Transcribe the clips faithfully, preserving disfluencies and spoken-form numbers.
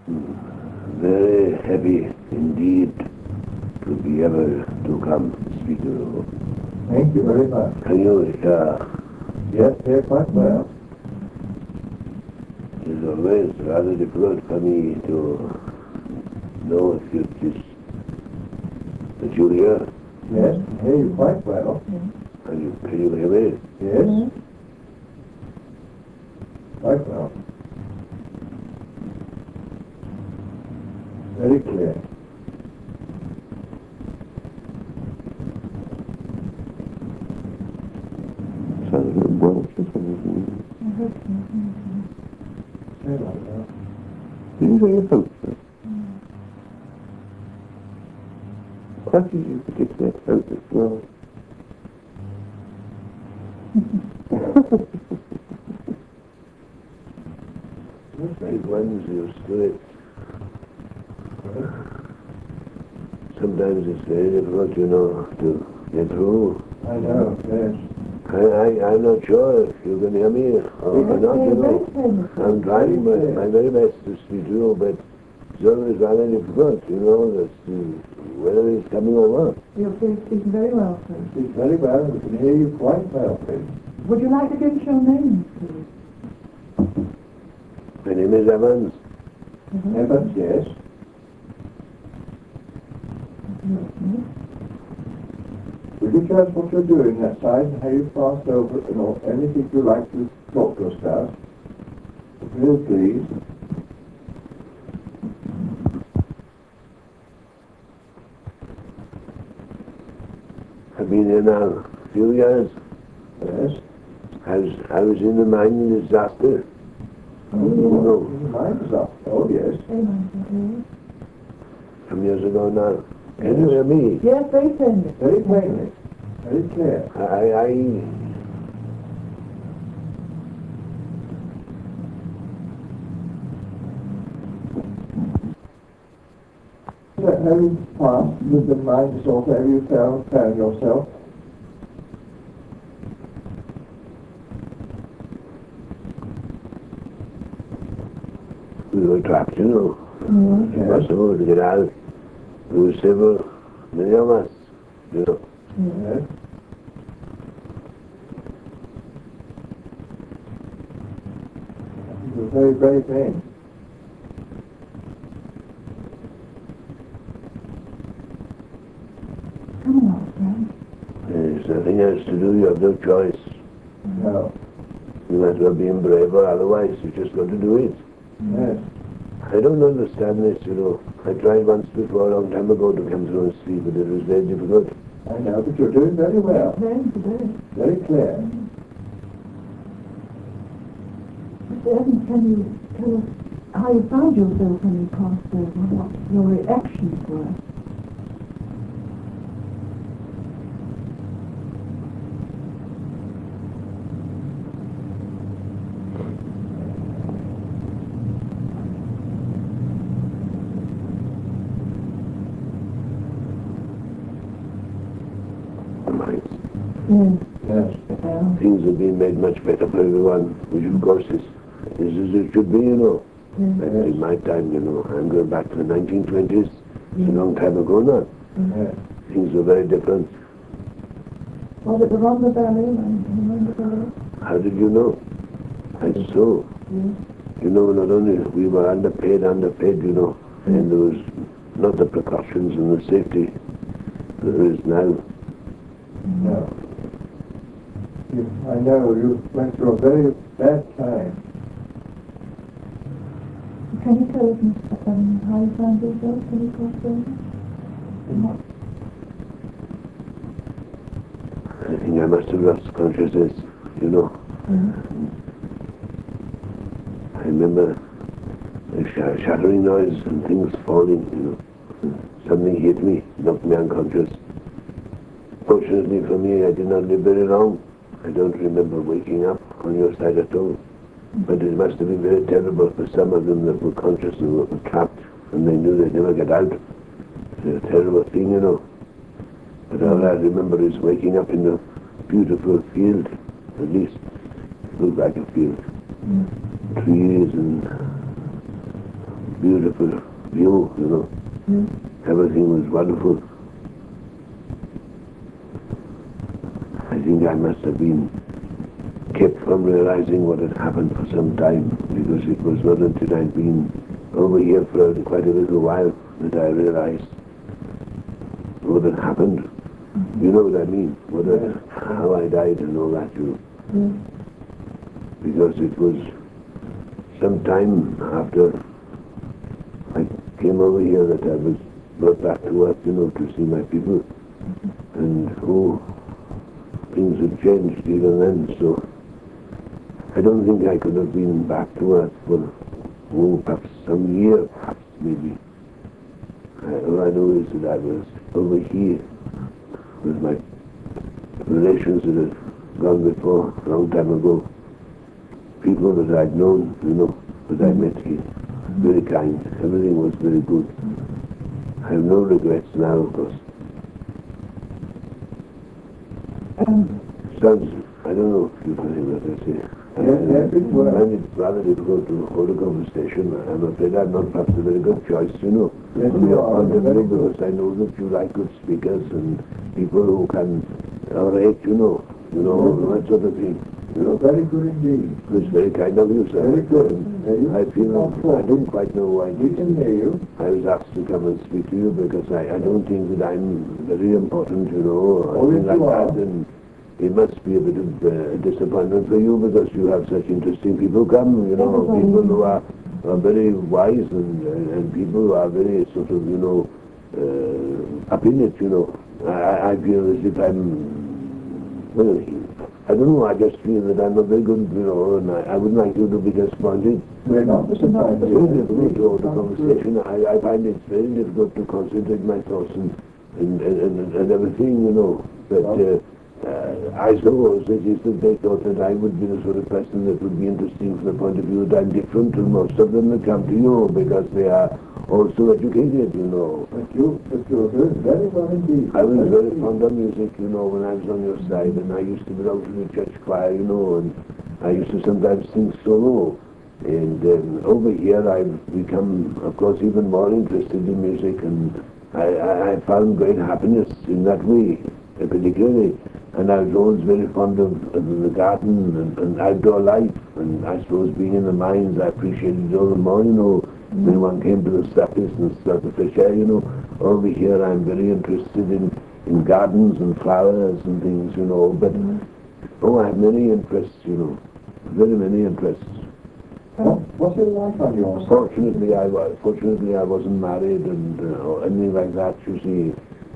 Very happy indeed to be able to come speak to you. Thank you very much. Can you hear? Yes, hear quite well. It is always rather difficult for me to know if it is that you hear. Yes, I hear you quite well. Can you, can you hear me? Yes. Quite well. Very clear. Sounds a little Welsh or something. Say like that. Did you say you hope so? How did you predict that hope as well? It runs your spirit. Sometimes it's very difficult, you know, to get through. I know, yes. I, I, I'm not sure if you can hear me or Yes, not, you know. I'm trying my, my very best to speak to you, but it's always rather difficult, you know, that, uh, whether it's coming or not. You're speaking very well, sir. You speak very well, and we can hear you quite well, please. Would you like to give us your name, please? My name is Evans. Mm-hmm. Evans, yes. Mm-hmm. Will you tell us what you're doing that side and how you passed over and or anything you'd like to talk to us about? Real please. I've been here now a few years. Yes. I was, I was in the mining disaster. Oh, You know, mine is up. Oh, yes. some years ago now. Can you hear me? Yes, very plainly. Very plainly. Very clear. I, I, So have you passed with the mind disorder? Have you found, found yourself? we were trapped, you know. Mm-hmm. Impossible to get out. There were several, many of us, you know. Yes. It was very, very pain. Come on, friend. There's nothing else to do. You have no choice. No. You might as well be brave, or otherwise you just got to do it. Yes. I don't understand this, you know. I tried once before, a long time ago, to come through and see, but it was very difficult. I know, but you're doing very well. Very, very. Very clear. Mister Evans, can you tell us how you found yourself when you passed over, what your reactions were? Yes. Yes. Well, Things have been made much better for everyone, which of course is, is as it should be, you know. yes. But in my time, you know, I'm going back to the nineteen twenties. It's a long time ago now. Yes. Things were very different. Was it the Rhondda Valley? and the Rhondda Valley? How did you know? I so. Yes. You know, not only we were underpaid, underpaid, you know, and there was not the precautions and the safety there is now. No. You, I know you went through a very bad time. Can you tell us, Mister Evans, how you found yourself when you crossed over? And what? I think I must have lost consciousness, you know. Yes. I remember a sh- shattering noise and things falling, you know. Something hit me, knocked me unconscious. Fortunately for me, I did not live very long. I don't remember waking up on your side at all. But it must have been very terrible for some of them that were conscious and were trapped, and they knew they'd never get out. It's a terrible thing, you know. But all I remember is waking up in a beautiful field, at least it looked like a field. Yes. Trees and beautiful view, you know. Yes. Everything was wonderful. I think I must have been kept from realizing what had happened for some time, because it was not until I'd been over here for quite a little while that I realized what had happened. Mm-hmm. You know what I mean? What had, how I died and all that, you know. Yes. Because it was some time after I came over here that I was brought back to work, you know, to see my people. Mm-hmm. And oh, things had changed even then, so I don't think I could have been back to work for, oh, perhaps some year, perhaps, maybe. I, all I know is that I was over here with my relations that had gone before, a long time ago. People that I'd known, you know, that I met here. Very kind. Everything was very good. I have no regrets now, of course. Um, Sounds, I don't know if you can hear what I say. Yes, yes, it was. I find it rather difficult to hold a conversation. I'm afraid I'm not perhaps a very good choice, you know. Yes, from you your are. point of Very view, good. because I know that you like good speakers and people who can orate, you know, you know, Yes. that sort of thing. You know, Very good indeed. it's very kind of you, sir. Very good. And Uh, you I feel, keep on I talking. don't quite know why We can hear you. I was asked to come and speak to you because I, I don't think that I'm very important, you know, or Oh, anything yes, like you are. that. And it must be a bit of uh, disappointment for you because you have such interesting people come, you know, Everybody. people who are, are very wise and, and, and people who are very sort of, you know, uh, up in it, you know. I, I feel as if I'm, well, I don't know, I just feel that I'm not very good, you know, and I, I wouldn't like you to be disappointed. We're not disappointed. It's very difficult to hold a conversation. I, I find it's very difficult to concentrate my thoughts and, and, and, and everything, you know. But uh, uh, I suppose it is that they thought that I would be the sort of person that would be interesting from the point of view that I'm different to most of them that come to you because they are also educated, you know. But you, but you're very, very well indeed. I was very fond of music, you know, when I was on your side, and I used to belong to the church choir, you know, and I used to sometimes sing solo. And um, over here I've become, of course, even more interested in music, and I, I, I found great happiness in that way, uh, particularly. And I was always very fond of, of the garden and, and outdoor life, and I suppose being in the mines I appreciated it all the more, you know, mm-hmm. when one came to the surface and smelled the fresh air, you know. Over here I'm very interested in, in gardens and flowers and things, you know, but, mm-hmm. oh, I have many interests, you know, very many interests. What, what's it like on your side? Fortunately, I was, fortunately I wasn't married and uh, or anything like that, you see.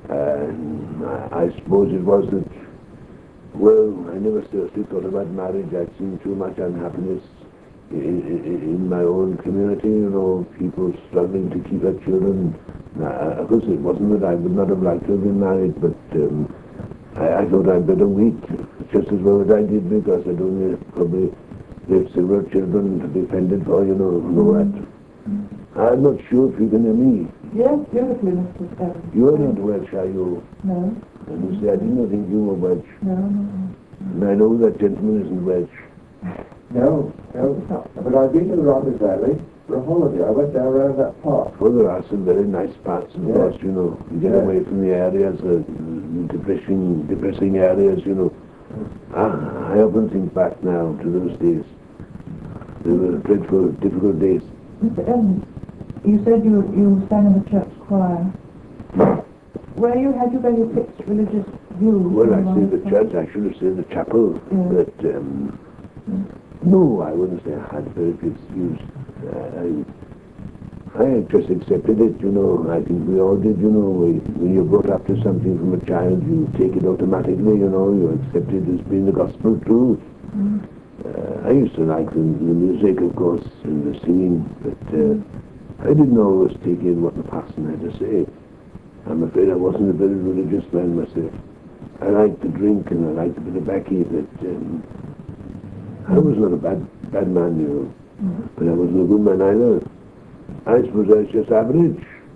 Uh, I suppose it was that, well, I never seriously thought about marriage. I'd seen too much unhappiness in, in, in my own community, you know, people struggling to keep their children. Uh, of course, it wasn't that I would not have liked to have been married, but um, I, I thought I'd better wait just as well as I did because I'd only probably have several children to be fended for, you know, know that. I'm not sure if you can hear me. yes, beautifully, Mister Evans. You are not Welsh, are you? No, And you say, I did not think you were Welsh. no, no. And I know that gentleman isn't Welsh. No, no. But I've been to the Rother Valley for a holiday. I went down around that park. Well, there are some very nice parts, of Yes. course, you know. You get Yes. away from the areas, uh, the depressing, depressing areas, you know. Ah, I often think back now to those days. They were dreadful, difficult days. Mister Evans, you said you, you sang in the church choir. Where you had your very fixed religious views? Well, on actually, the life? church, I should have said the chapel, Yeah. but um, no, I wouldn't say I had very fixed views. Uh, I, I just accepted it, you know. I think we all did, you know. We, when you're brought up to something from a child, you take it automatically, you know. You accept it as being the gospel truth. Mm. Uh, I used to like the, the music, of course, and the singing, but uh, I didn't always take in what the pastor had to say. I'm afraid I wasn't a very religious man myself. I liked to drink and I liked a bit of baccy, but um, I was not a bad bad man, you know, Mm. but I wasn't a good man either. I suppose I was just average.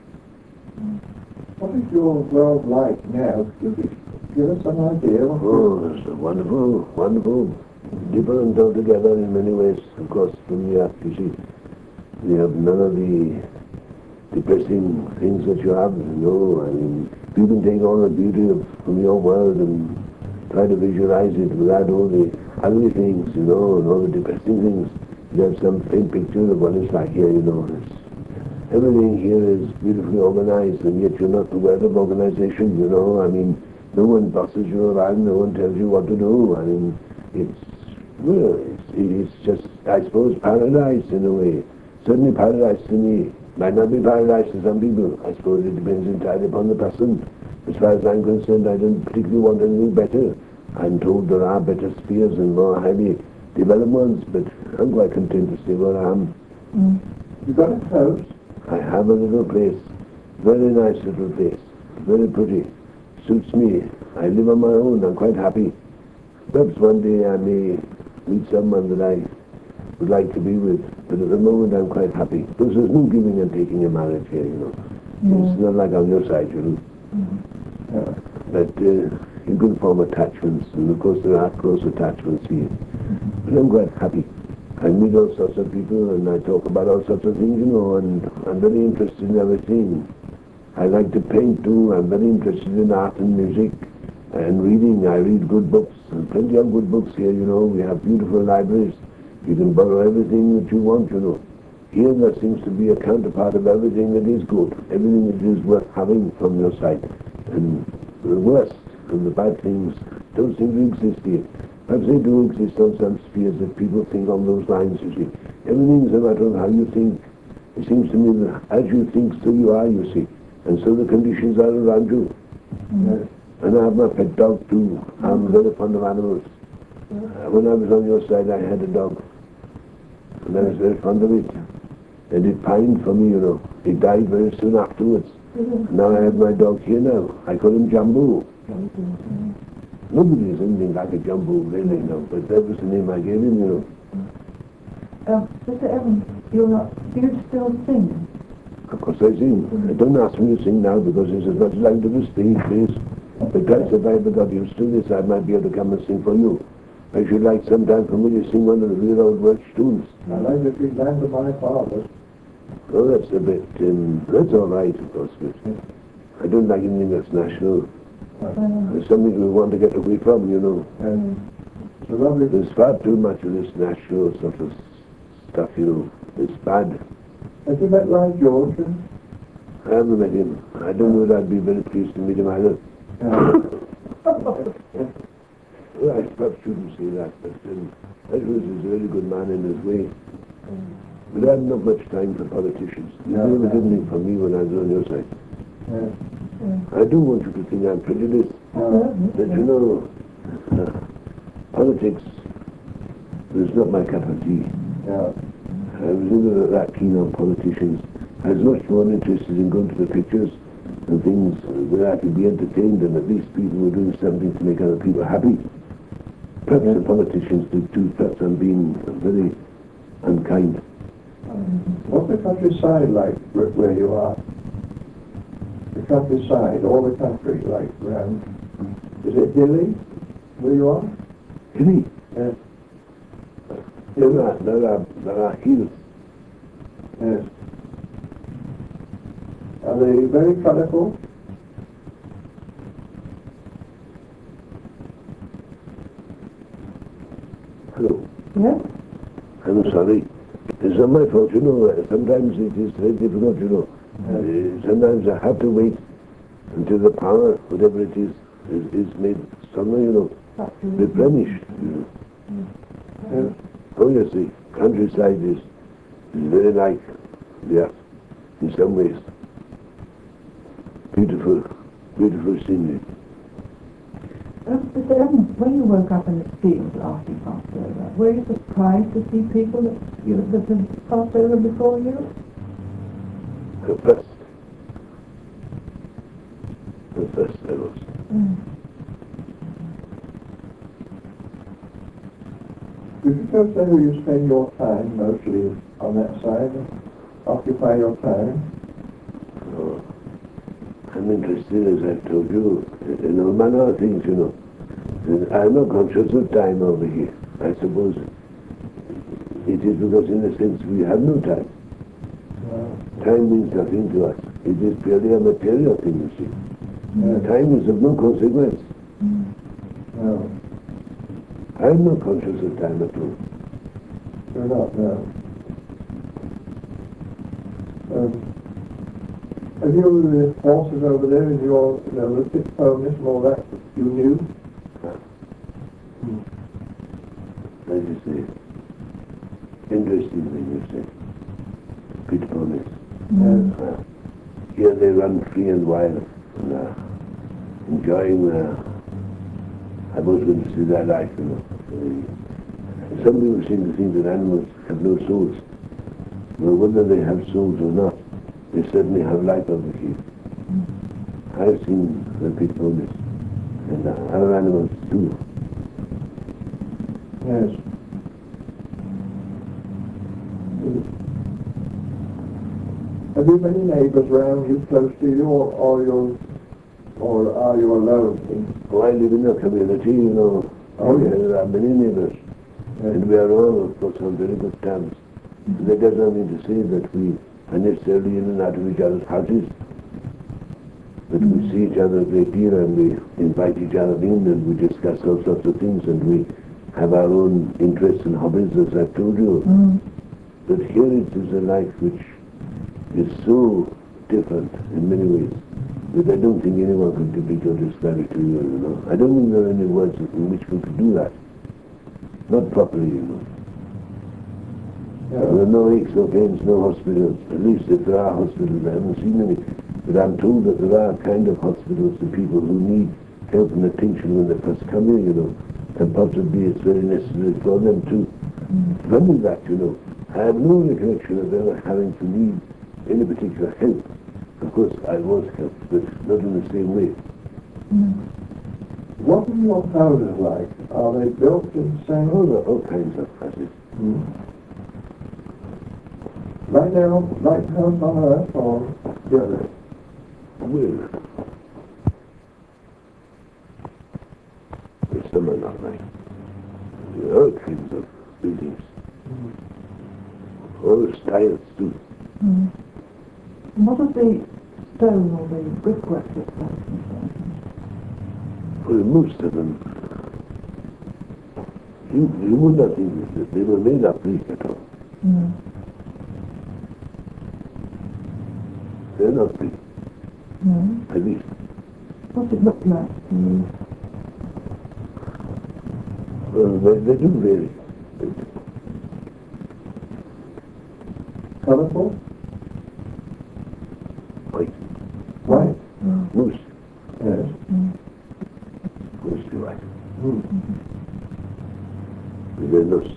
What is your world like now? Give, it, give us an idea. Of Oh, it's a wonderful, wonderful, different altogether in many ways, of course, from here, you see. We have none of the depressing things that you have, you know. I mean, if you can take all the beauty of, from your world and try to visualize it without all the ugly things, you know, and all the depressing things, you have some faint picture of what it's like here, you know. It's, everything here is beautifully organized, and yet you're not aware of organization, you know. I mean, no one bosses you around, no one tells you what to do. I mean, it's, well, it's, it's just, I suppose, paradise in a way. Certainly paradise to me. Might not be paradise to some people. I suppose it depends entirely upon the person. As far as I'm concerned, I don't particularly want anything better. I'm told there are better spheres and more highly developed ones, but I'm quite content to stay where I am. Mm. You got a house? I have a little place, very nice little place, very pretty, suits me. I live on my own, I'm quite happy. Perhaps one day I may meet someone that I would like to be with, but at the moment I'm quite happy. Because there's no giving and taking in marriage here, you know. No. It's not like on your side, you know. Mm. Yeah. But uh, you can form attachments, and of course there are close attachments here. But I'm quite happy. I meet all sorts of people, and I talk about all sorts of things, you know, and I'm very interested in everything. I like to paint too. I'm very interested in art and music and reading. I read good books, and plenty of good books here, you know. We have beautiful libraries. You can borrow everything that you want, you know. Here there seems to be a counterpart of everything that is good, everything that is worth having from your side. And the worst and the bad things don't seem to exist here. Perhaps they do exist on some spheres that people think on those lines, you see. Everything's a matter of how you think. It seems to me that as you think, so you are, you see. And so the conditions are around you. Yes. And I have my pet dog too. I'm very fond of animals. Uh, when I was on your side, I had a dog. And I was very fond of it. And it pined for me, you know. It died very soon afterwards. Now I have my dog here now. I call him Jumbo. Nobody is anything like a Jumbo, really, no. But that was the name I gave him, you know. Uh, Mister Evans, you're not, do you still sing? Of course I sing. I don't ask me to sing now because it's as much as I can do to speak, please. But perhaps if I ever got used to this, I might be able to come and sing for you. I should like sometime for me to sing one of the real old Welsh tunes. I like the big land of my father. Oh, that's a bit, um, that's all right, of course, but I don't like anything that's national. Uh, It's something we want to get away from, you know. And it's a lovely... There's far too much of this national sort of stuff, you know. It's bad. Have you met Lloyd George? I haven't met him. I don't know that I'd be very pleased to meet him either. Yeah. Well, I perhaps shouldn't say that, but um, Edwards is a very good man in his way. But I have not much time for politicians. You No, never no. did anything for me when I was on your side. Yes. uh, I don't want you to think I'm prejudiced. No. But you know, uh, politics is not my cup of tea. Yeah. I was never that keen on politicians. I was much more interested in going to the pictures and things where I could be entertained, and at least people were doing something to make other people happy. Perhaps the politicians do too. Perhaps I'm being very unkind. What's the countryside like where, where you are? The countryside, all the country, like around... Is it hilly where you are? Hilly. Yes. There are, there are, there are hills. Yes. Are they very colourful? Hello. yes? I'm sorry. It's not my fault, you know. Sometimes it is very difficult, you know. Uh, sometimes I have to wait until the power, whatever it is, is, is made stronger, you know, replenished. You know. Yes. Oh, yes, the countryside is, is very like the earth in some ways. Beautiful, beautiful scenery. Uh, Mister Evans, when you woke up in the field after you passed over, were you surprised to see people that, you, that had passed over before you? At first, at first I was. Mm. Could you tell us where you spend your time mostly on that side? Occupy your time? Oh, I'm interested, as I've told you, in all manner of things, you know. And I'm not conscious of time over here. I suppose it is because, in a sense, we have no time. No. Time means nothing to us. It is purely a material thing, you see. Yes. Time is of no consequence. No. I am not conscious of time at all. You're not, no. Um, have you the horses over there in your, you know, the pit ponies and all that, you knew? Hmm. As you say, interesting thing you say. Pit ponies. Yes. Uh, here they run free and wild, and uh, enjoying, uh, I was going to see their life, you know. Uh, some people seem to think that animals have no souls. Well, whether they have souls or not, they certainly have life of the keep. I've seen the pit ponies, and uh, other animals too. Yes. Have you many neighbours around you, close to you, or, or you, or are you alone? In, Oh, I live in a community, you know. Oh, yes. There are many neighbours, yes. and we are all, of course, on very good terms. That does not mean to say that we are necessarily in and out of each other's houses, but we see each other a great deal, and we invite each other in, and we discuss all sorts of things, and we have our own interests and hobbies, as I've told you. Mm. But here it is a life which is so different in many ways that I don't think anyone could depict or describe it to you, you know. I don't think there are any words in which we could do that. Not properly, you know. Yeah. There are no aches or pains, no hospitals. At least if there are hospitals, I haven't seen any. But I'm told that there are kind of hospitals for people who need help and attention when they first come here, you know. And possibly it's very necessary for them to run that, you know. I have no recollection of ever having to need any particular help. Of course, I was helped, but not in the same way. What are your houses like? Are they built in the same? Oh, there are all kinds of houses. Hmm. Right now, right house on earth, or the other? Well, but some are not right. There are all kinds of buildings. All styles too. Mm. What of the stone or the brickwork that's done? Well, most of them, you, you would not think that they were made of brick at all. Mm. They're not brick, No. at least. What's it look like to you? Well, they, they do vary. Colourful? White, White? Mm. moose, Yes. Mm. mostly white. Hmm. With their nose.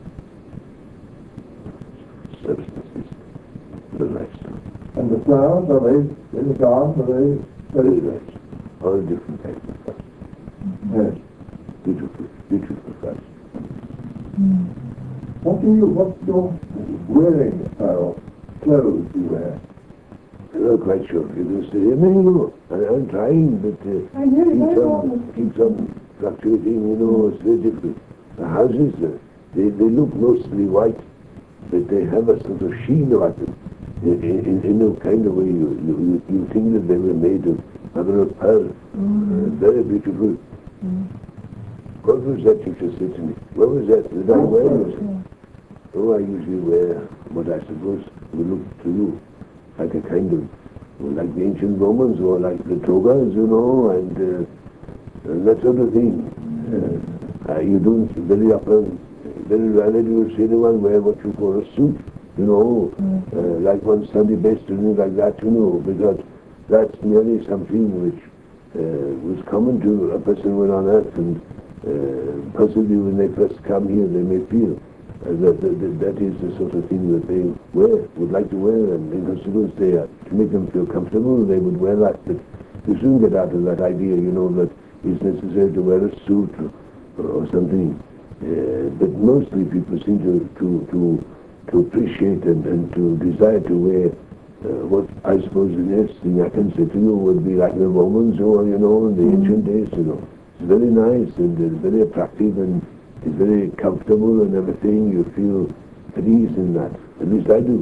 Substances, the limestone. And the flowers, are they in the garden? Are they Very very nice. All different types of flowers. Yes. Beautiful, beautiful flowers. Mm. What do you, what's your wearing apparel, clothes you wear? I'm not quite sure if you can stay here. No, you know, I, I'm trying, but uh, I hear it keeps very on, well. keeps on fluctuating, you know, it's very different. The houses, uh, they, they look mostly white, but they have a sort of sheen about them. In, in, in a kind of way, you, you, you think that they were made of mother of pearl. Uh, very beautiful. Mm. What was that you just said to me? What was that? Did I wear it? Yeah. Oh, I usually wear what I suppose would look to you like a kind of, well, like the ancient Romans or like the togas, you know, and, uh, and that sort of thing. Uh, uh, you don't very often, very rarely do you see anyone wear what you call a suit, you know, uh, like one Sunday best or anything like that, you know, because that's merely something which uh, was common to a person when on earth, and uh, possibly when they first come here they may feel uh, that, that, that is the sort of thing that they wear, would like to wear, and in consequence they are, to make them feel comfortable, they would wear that. But you soon get out of that idea, you know, that it's necessary to wear a suit or, or something. Uh, but mostly people seem to, to, to, to appreciate and, and to desire to wear uh, what I suppose the next thing I can say to you would be like the Romans or, you know, in the Mm. ancient days, you know. It's very nice and it's very attractive and it's very comfortable and everything. You feel at ease in that. At least I do.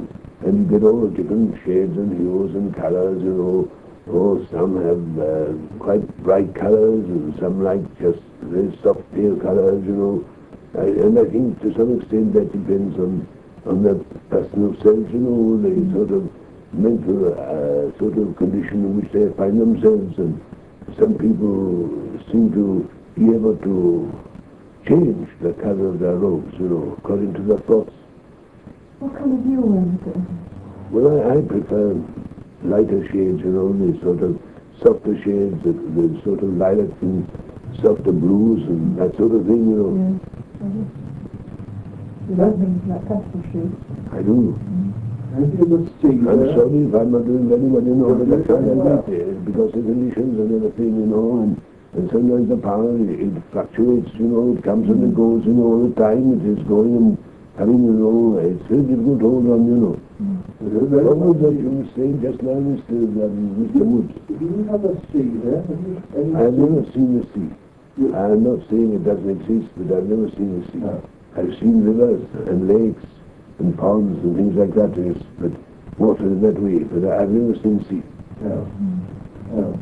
and you get all the different shades and hues and colours, you know. Oh, some have uh, quite bright colours, and some like just very soft pale colours, you know. I, and I think to some extent that depends on on the person themselves, you know, the sort of mental uh, sort of condition in which they find themselves. And some people seem to be able to change the colour of their robes, you know, according to their thoughts. What colour do you wear, Mister Evans? Well, I, I prefer lighter shades, you know, the sort of softer shades, the, the sort of lilac and softer blues and that sort of thing, you know. Yes. Uh-huh. You like things like pastel shades? I do. Have you ever seen I'm there? sorry if I'm not doing very well, you know, but I You're can't doing well. help it because the conditions and everything, you know, and, and sometimes the power, it, it fluctuates, you know, it comes and it goes, you know, all the time. It is going and coming, you know, it's very difficult to hold on, you know. You're very What was that lucky. you were saying just now, Mister Um, Mister Woods? Do you have a sea there? Have you any I've sea? never seen the sea. You- I'm not saying it doesn't exist, but I've never seen the sea. No. I've seen rivers and lakes and ponds and things like that, yes, but water in that way, but I've never seen sea. No. No.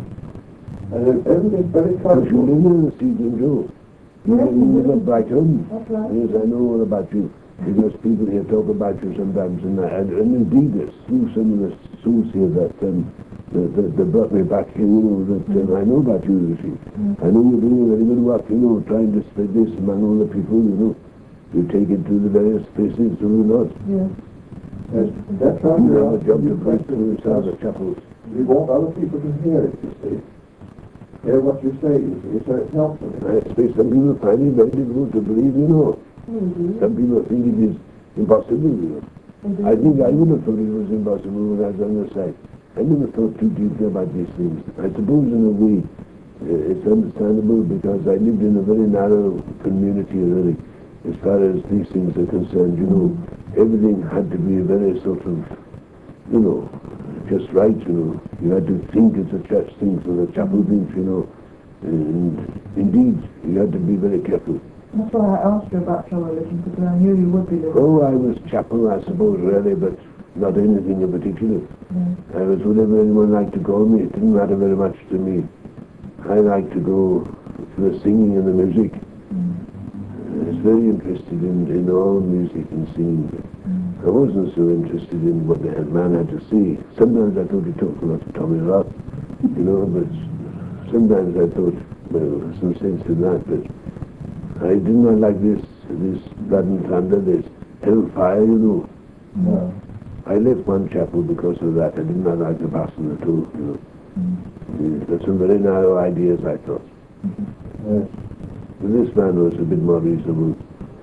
And everything's very Because you colourful. live in the sea, don't you? You, Yes, you we live do. at Brighton. That's right. Yes, I know all about you. Because people here talk about you sometimes, and, I, and, and indeed, there's through some of the schools here that, um, that, that, that brought me back here, you know, that um, I know about you, you see. I know you're doing very good work, you know, trying to spread this among all the people, you know. You take it to the various places, do you not? Yes. Yes, that's right. You have a job to You put practice to some of the because chapels. we want other people to hear it, you see. Hear what you say, you see, so it helps them. I expect some people find it very difficult to believe, you know. We do. Some people think it is impossible, you know. We do. I think I would have thought it was impossible when I was on the side. I never thought too deeply about these things. I suppose in a way uh, it's understandable because I lived in a very narrow community really, as far as these things are concerned, you know. Everything had to be very sort of, you know, just right, you know. You had to think it's a church thing for the chapel things, you know. And indeed, you had to be very careful. That's why I asked you about your religion, because I knew you would be living. Oh, I was chapel, I suppose, really, but not anything in particular. Yes. I was whatever anyone liked to call me. It didn't matter very much to me. I liked to go to the singing and the music. I was very interested in, in all music and singing. I wasn't so interested in what the man had to say. Sometimes I thought he talked a lot of Tommy Rock, you know, but sometimes I thought, well, there's some sense in that, but I did not like this, this blood and thunder, this hellfire, you know. No. I left one chapel because of that. I did not like the parson at all, you know. Mm. There's some very narrow ideas, I thought. Yes. But this man was a bit more reasonable.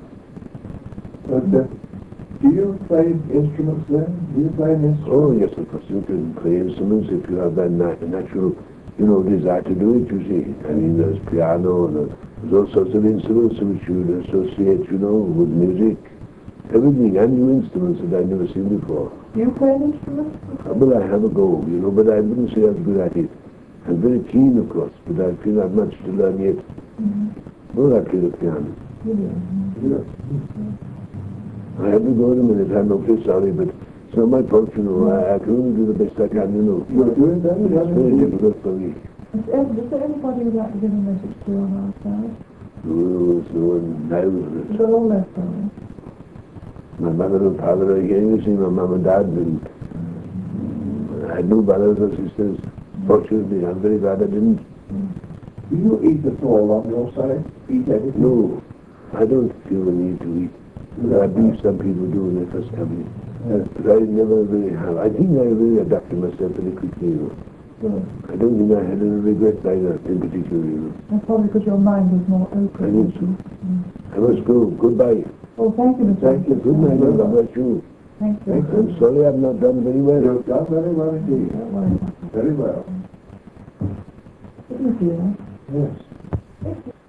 But uh, do you play instruments then? Do you play an instrument? Oh, yes, of course, you can play instruments if you have that nat natural, you know, desire to do it, you see. I mean, there's piano, and there's all sorts of instruments which you would associate, you know, with music. Everything, and new instruments that I've never seen before. Do you play an instrument? Well, I have a go, you know, but I wouldn't say I'm good at it. I'm very keen, of course, but I feel I've much to learn yet. Mm-hmm. Oh, I play the piano. You do. Yes. I have to go in a minute, I'm awfully sorry, but it's not my fault, you know. I, I can only do the best I can, you know. You're doing that? It's very difficult for me. Is there, is there anybody who'd like to give a message to on our side? Oh, so now, They're all left on it. my mother and father are here, you see, my mum and dad, and I had no brothers or sisters. Fortunately, I'm very glad I didn't. Do you eat at all on your side? Eat anything? No, I don't feel the need to eat. I believe some people do when they first come in. Yes. But I never really have. I think I really adapted myself very quickly, you know. Good. I don't think I had any regrets either, in particular, you know. That's probably because your mind was more open. I think so. I must go. Goodbye. Well, thank you, Mister Thank you. Good night, and God bless you. Thank you. Thank you. I'm sorry I've not done very well. You've done very well indeed. Don't worry about it. Very well. It is you. Yes.